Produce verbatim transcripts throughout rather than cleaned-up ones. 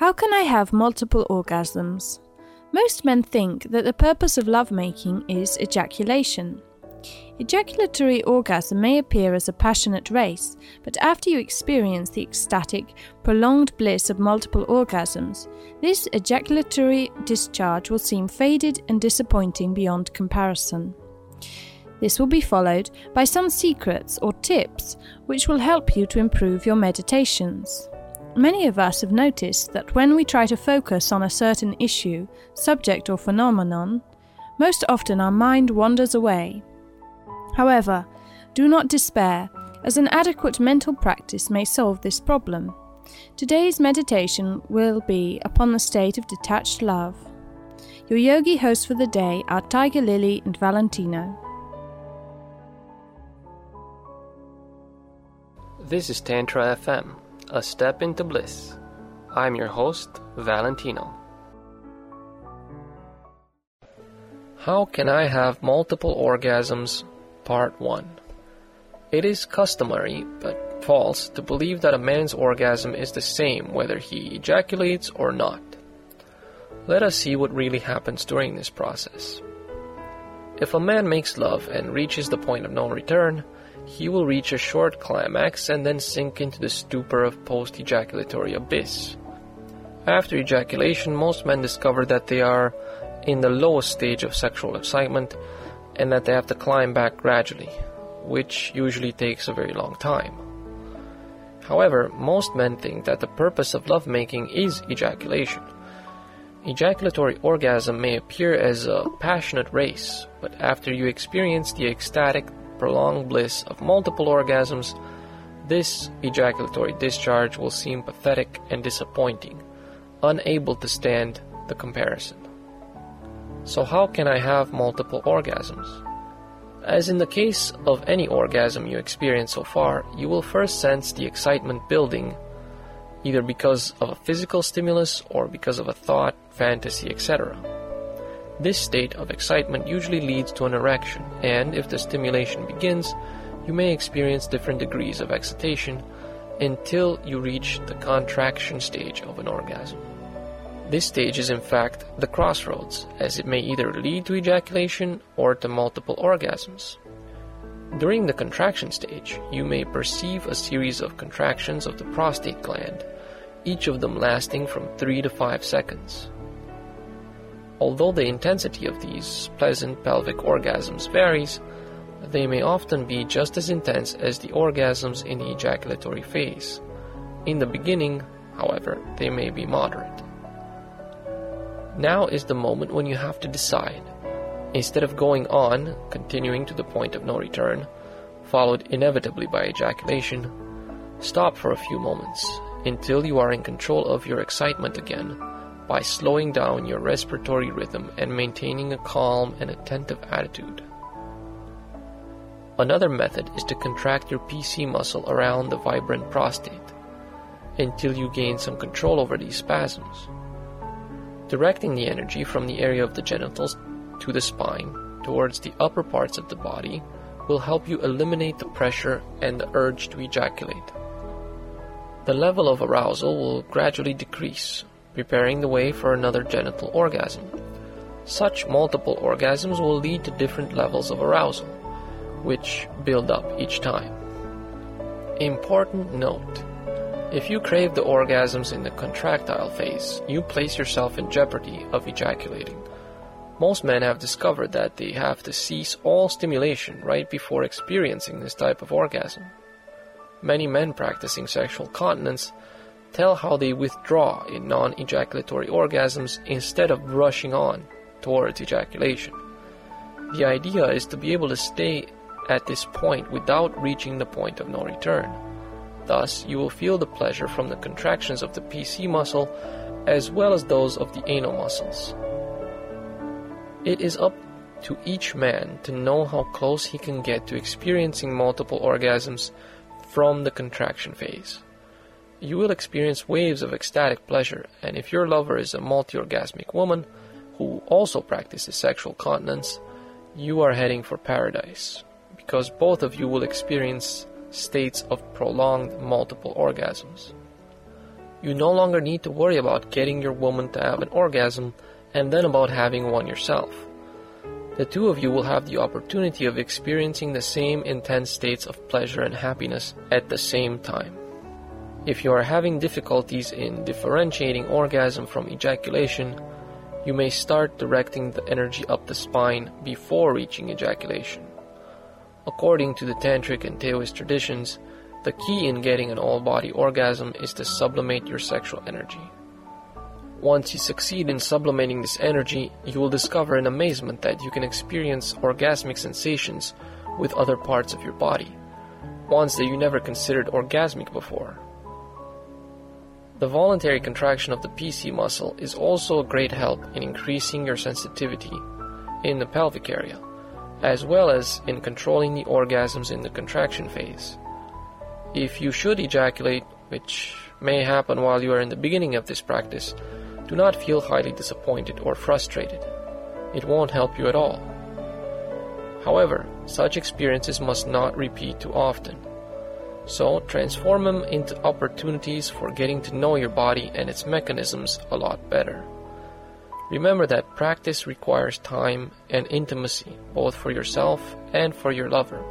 How can I have multiple orgasms? Most men think that the purpose of lovemaking is ejaculation. Ejaculatory orgasm may appear as a passionate race, but after you experience the ecstatic, prolonged bliss of multiple orgasms, this ejaculatory discharge will seem faded and disappointing beyond comparison. This will be followed by some secrets or tips which will help you to improve your meditations. Many of us have noticed that when we try to focus on a certain issue, subject or phenomenon, most often our mind wanders away. However, do not despair, as an adequate mental practice may solve this problem. Today's meditation will be upon the state of detached love. Your yogi hosts for the day are Tiger Lily and Valentino. This is Tantra F M, a step into bliss. I'm your host, Valentino. How can I have multiple orgasms? Part one. It is customary, but false, to believe that a man's orgasm is the same whether he ejaculates or not. Let us see what really happens during this process. If a man makes love and reaches the point of no return, he will reach a short climax and then sink into the stupor of post-ejaculatory abyss. After ejaculation, most men discover that they are in the lowest stage of sexual excitement and that they have to climb back gradually, which usually takes a very long time. However, most men think that the purpose of lovemaking is ejaculation. Ejaculatory orgasm may appear as a passionate race, but after you experience the ecstatic, prolonged bliss of multiple orgasms, this ejaculatory discharge will seem pathetic and disappointing, unable to stand the comparison. So how can I have multiple orgasms? As in the case of any orgasm you experience so far, you will first sense the excitement building, either because of a physical stimulus or because of a thought, fantasy, et cetera. This state of excitement usually leads to an erection, and if the stimulation begins, you may experience different degrees of excitation until you reach the contraction stage of an orgasm. This stage is in fact the crossroads, as it may either lead to ejaculation or to multiple orgasms. During the contraction stage, you may perceive a series of contractions of the prostate gland, each of them lasting from three to five seconds. Although the intensity of these pleasant pelvic orgasms varies, they may often be just as intense as the orgasms in the ejaculatory phase. In the beginning, however, they may be moderate. Now is the moment when you have to decide. Instead of going on, continuing to the point of no return, followed inevitably by ejaculation, stop for a few moments until you are in control of your excitement again by slowing down your respiratory rhythm and maintaining a calm and attentive attitude. Another method is to contract your P C muscle around the vibrant prostate until you gain some control over these spasms. Directing the energy from the area of the genitals to the spine towards the upper parts of the body will help you eliminate the pressure and the urge to ejaculate. The level of arousal will gradually decrease, preparing the way for another genital orgasm. Such multiple orgasms will lead to different levels of arousal, which build up each time. Important note: if you crave the orgasms in the contractile phase, you place yourself in jeopardy of ejaculating. Most men have discovered that they have to cease all stimulation right before experiencing this type of orgasm. Many men practicing sexual continence tell how they withdraw in non-ejaculatory orgasms instead of rushing on towards ejaculation. The idea is to be able to stay at this point without reaching the point of no return. Thus, you will feel the pleasure from the contractions of the P C muscle as well as those of the anal muscles. It is up to each man to know how close he can get to experiencing multiple orgasms from the contraction phase. You will experience waves of ecstatic pleasure, and if your lover is a multi-orgasmic woman who also practices sexual continence, you are heading for paradise, because both of you will experience states of prolonged multiple orgasms. You no longer need to worry about getting your woman to have an orgasm and then about having one yourself. The two of you will have the opportunity of experiencing the same intense states of pleasure and happiness at the same time. If you are having difficulties in differentiating orgasm from ejaculation, you may start directing the energy up the spine before reaching ejaculation. According to the Tantric and Taoist traditions, the key in getting an all-body orgasm is to sublimate your sexual energy. Once you succeed in sublimating this energy, you will discover in amazement that you can experience orgasmic sensations with other parts of your body, ones that you never considered orgasmic before. The voluntary contraction of the P C muscle is also a great help in increasing your sensitivity in the pelvic area, as well as in controlling the orgasms in the contraction phase. If you should ejaculate, which may happen while you are in the beginning of this practice, do not feel highly disappointed or frustrated. It won't help you at all. However, such experiences must not repeat too often. So, transform them into opportunities for getting to know your body and its mechanisms a lot better. Remember that practice requires time and intimacy, both for yourself and for your lover.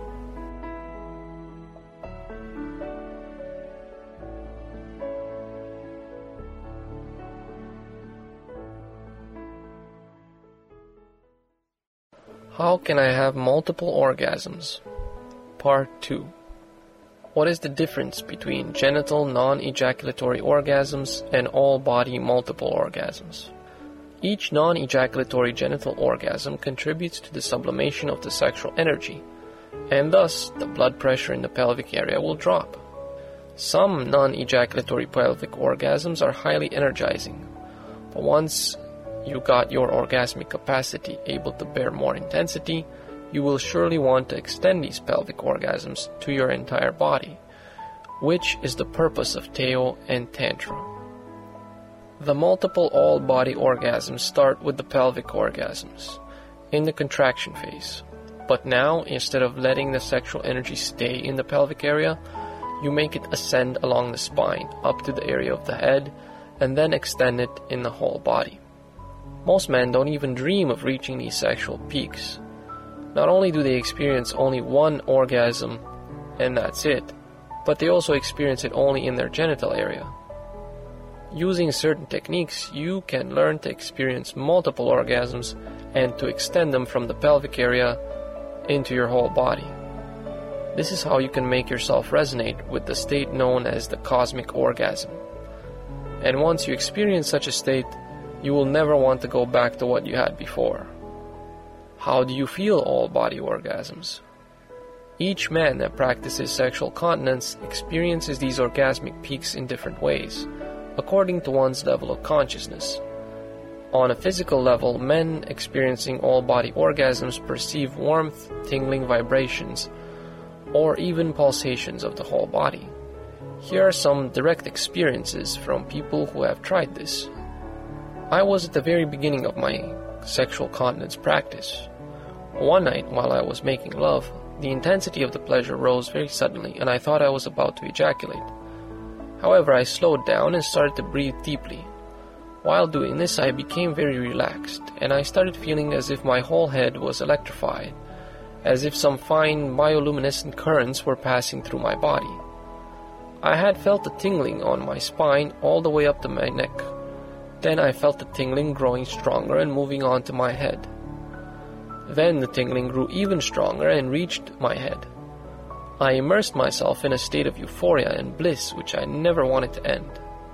How can I have multiple orgasms? Part two. What is the difference between genital non-ejaculatory orgasms and all-body multiple orgasms? Each non-ejaculatory genital orgasm contributes to the sublimation of the sexual energy, and thus the blood pressure in the pelvic area will drop. Some non-ejaculatory pelvic orgasms are highly energizing, but once you got your orgasmic capacity able to bear more intensity, you will surely want to extend these pelvic orgasms to your entire body, which is the purpose of Tao and Tantra. The multiple all-body orgasms start with the pelvic orgasms, in the contraction phase. But now, instead of letting the sexual energy stay in the pelvic area, you make it ascend along the spine, up to the area of the head, and then extend it in the whole body. Most men don't even dream of reaching these sexual peaks. Not only do they experience only one orgasm, and that's it, but they also experience it only in their genital area. Using certain techniques, you can learn to experience multiple orgasms and to extend them from the pelvic area into your whole body. This is how you can make yourself resonate with the state known as the cosmic orgasm. And once you experience such a state, you will never want to go back to what you had before. How do you feel all-body orgasms? Each man that practices sexual continence experiences these orgasmic peaks in different ways, according to one's level of consciousness. On a physical level, men experiencing all-body orgasms perceive warmth, tingling vibrations, or even pulsations of the whole body. Here are some direct experiences from people who have tried this. I was at the very beginning of my sexual continence practice. One night, while I was making love, the intensity of the pleasure rose very suddenly, and I thought I was about to ejaculate. However, I slowed down and started to breathe deeply. While doing this, I became very relaxed, and I started feeling as if my whole head was electrified, as if some fine bioluminescent currents were passing through my body. I had felt the tingling on my spine all the way up to my neck. Then I felt the tingling growing stronger and moving on to my head. Then the tingling grew even stronger and reached my head. I immersed myself in a state of euphoria and bliss which I never wanted to end.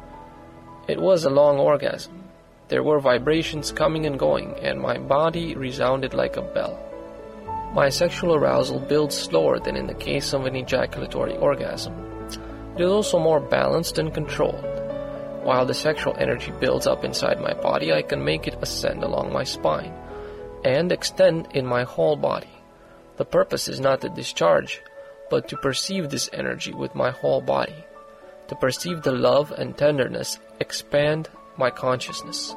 It was a long orgasm. There were vibrations coming and going, and my body resounded like a bell. My sexual arousal builds slower than in the case of an ejaculatory orgasm. It is also more balanced and controlled. While the sexual energy builds up inside my body, I can make it ascend along my spine and extend in my whole body. The purpose is not to discharge, but to perceive this energy with my whole body, to perceive the love and tenderness expand my consciousness.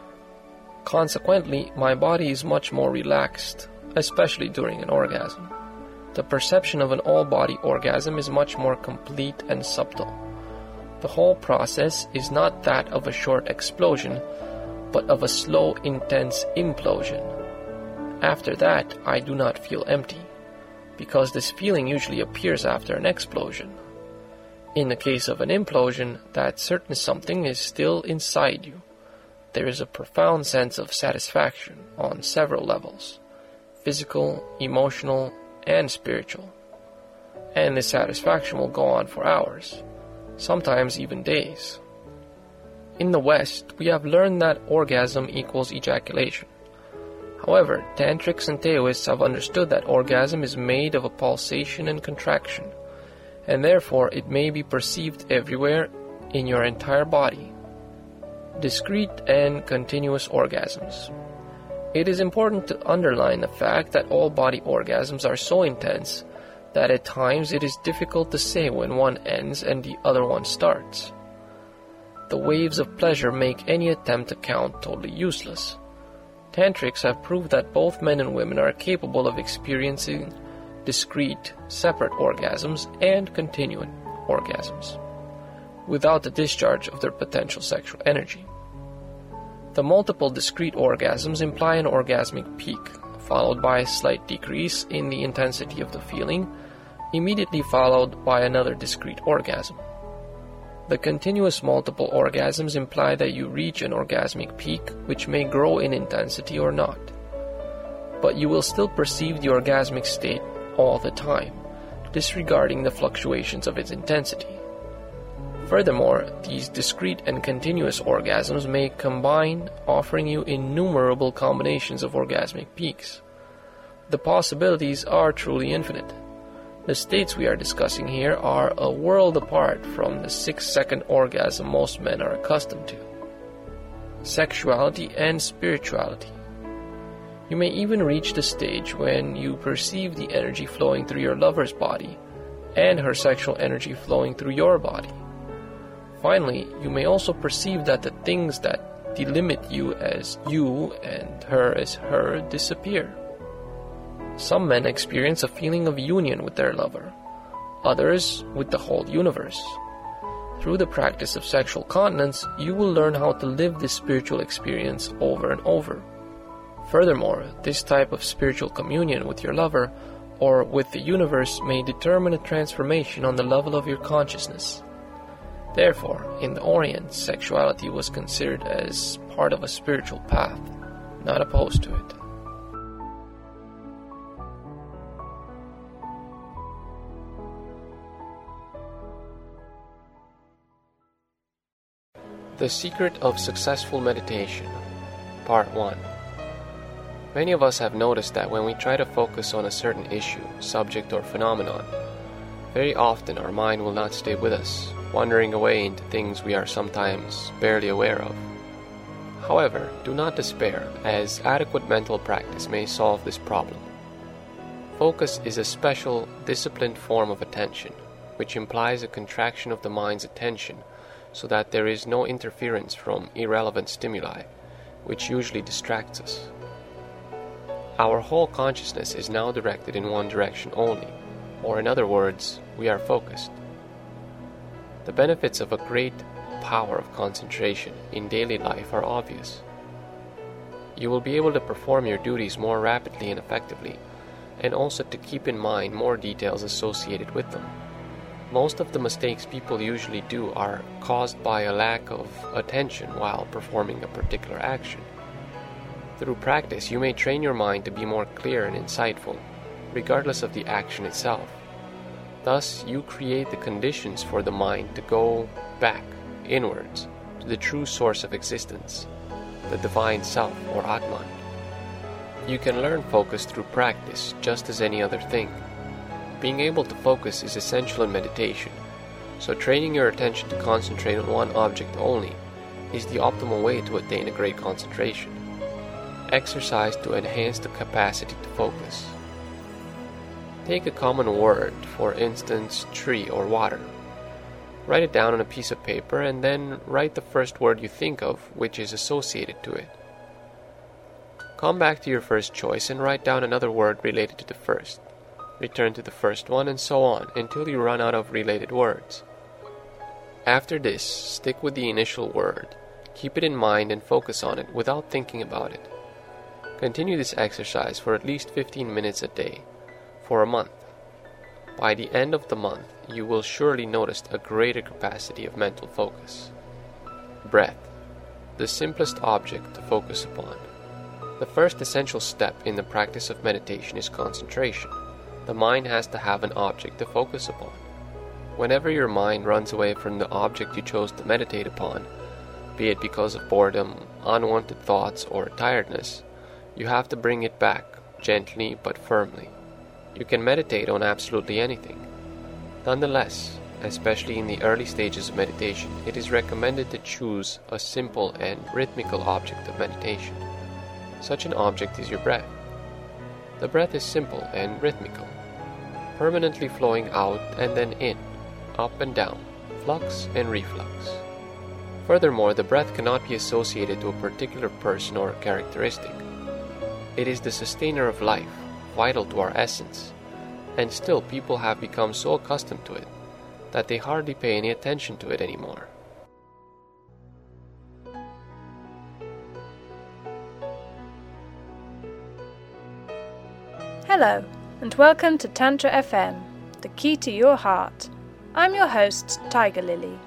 Consequently, my body is much more relaxed, especially during an orgasm. The perception of an all-body orgasm is much more complete and subtle. The whole process is not that of a short explosion, but of a slow, intense implosion. After that, I do not feel empty, because this feeling usually appears after an explosion. In the case of an implosion, that certain something is still inside you. There is a profound sense of satisfaction on several levels: physical, emotional, and spiritual. And this satisfaction will go on for hours, sometimes even days. In the West, we have learned that orgasm equals ejaculation. However, tantrics and Taoists have understood that orgasm is made of a pulsation and contraction, and therefore it may be perceived everywhere in your entire body. Discrete and continuous orgasms. It is important to underline the fact that all body orgasms are so intense that at times it is difficult to say when one ends and the other one starts. The waves of pleasure make any attempt to count totally useless. Tantrics have proved that both men and women are capable of experiencing discrete, separate orgasms and continuing orgasms, without the discharge of their potential sexual energy. The multiple discrete orgasms imply an orgasmic peak, followed by a slight decrease in the intensity of the feeling, immediately followed by another discrete orgasm. The continuous multiple orgasms imply that you reach an orgasmic peak, which may grow in intensity or not, but you will still perceive the orgasmic state all the time, disregarding the fluctuations of its intensity. Furthermore, these discrete and continuous orgasms may combine, offering you innumerable combinations of orgasmic peaks. The possibilities are truly infinite. The states we are discussing here are a world apart from the six-second orgasm most men are accustomed to. Sexuality and spirituality. You may even reach the stage when you perceive the energy flowing through your lover's body and her sexual energy flowing through your body. Finally, you may also perceive that the things that delimit you as you and her as her disappear. Some men experience a feeling of union with their lover, others with the whole universe. Through the practice of sexual continence, you will learn how to live this spiritual experience over and over. Furthermore, this type of spiritual communion with your lover or with the universe may determine a transformation on the level of your consciousness. Therefore, in the Orient, sexuality was considered as part of a spiritual path, not opposed to it. The Secret of Successful Meditation, Part one. Many of us have noticed that when we try to focus on a certain issue, subject, or phenomenon, very often our mind will not stay with us, wandering away into things we are sometimes barely aware of. However, do not despair, as adequate mental practice may solve this problem. Focus is a special, disciplined form of attention, which implies a contraction of the mind's attention so that there is no interference from irrelevant stimuli, which usually distracts us. Our whole consciousness is now directed in one direction only, or in other words, we are focused. The benefits of a great power of concentration in daily life are obvious. You will be able to perform your duties more rapidly and effectively, and also to keep in mind more details associated with them. Most of the mistakes people usually do are caused by a lack of attention while performing a particular action. Through practice, you may train your mind to be more clear and insightful, regardless of the action itself. Thus, you create the conditions for the mind to go back, inwards, to the true source of existence, the divine self or Atman. You can learn focus through practice, just as any other thing. Being able to focus is essential in meditation, so training your attention to concentrate on one object only is the optimal way to attain a great concentration. Exercise to enhance the capacity to focus. Take a common word, for instance, tree or water. Write it down on a piece of paper and then write the first word you think of which is associated to it. Come back to your first choice and write down another word related to the first. Return to the first one and so on until you run out of related words. After this, stick with the initial word. Keep it in mind and focus on it without thinking about it. Continue this exercise for at least fifteen minutes a day, for a month. By the end of the month, you will surely notice a greater capacity of mental focus. Breath, the simplest object to focus upon. The first essential step in the practice of meditation is concentration. The mind has to have an object to focus upon. Whenever your mind runs away from the object you chose to meditate upon, be it because of boredom, unwanted thoughts, or tiredness, you have to bring it back, gently but firmly. You can meditate on absolutely anything. Nonetheless, especially in the early stages of meditation, it is recommended to choose a simple and rhythmical object of meditation. Such an object is your breath. The breath is simple and rhythmical, permanently flowing out and then in, up and down, flux and reflux. Furthermore, the breath cannot be associated to a particular person or characteristic. It is the sustainer of life, vital to our essence, and still people have become so accustomed to it that they hardly pay any attention to it anymore. Hello, and welcome to Tantra F M, the key to your heart. I'm your host, Tiger Lily.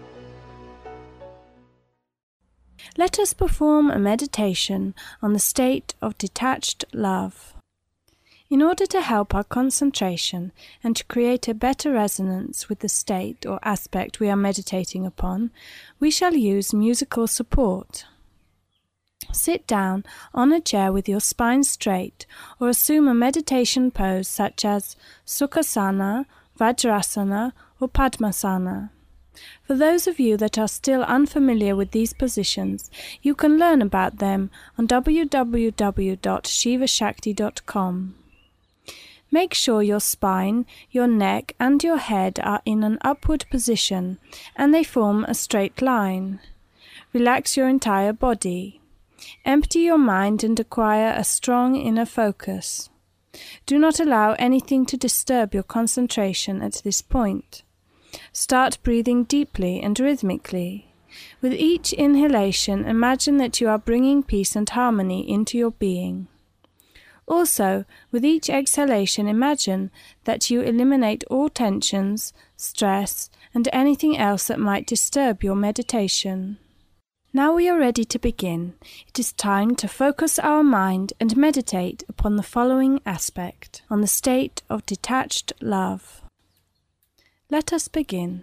Let us perform a meditation on the state of detached love. In order to help our concentration and to create a better resonance with the state or aspect we are meditating upon, we shall use musical support. Sit down on a chair with your spine straight, or assume a meditation pose such as Sukhasana, Vajrasana, or Padmasana. For those of you that are still unfamiliar with these positions, you can learn about them on w w w dot shiva shakti dot com. Make sure your spine, your neck and your head are in an upward position and they form a straight line. Relax your entire body. Empty your mind and acquire a strong inner focus. Do not allow anything to disturb your concentration at this point. Start breathing deeply and rhythmically. With each inhalation, imagine that you are bringing peace and harmony into your being. Also, with each exhalation, imagine that you eliminate all tensions, stress, and anything else that might disturb your meditation. Now we are ready to begin. It is time to focus our mind and meditate upon the following aspect, on the state of detached love. Let us begin.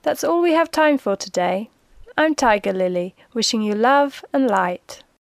That's all we have time for today. I'm Tiger Lily, wishing you love and light.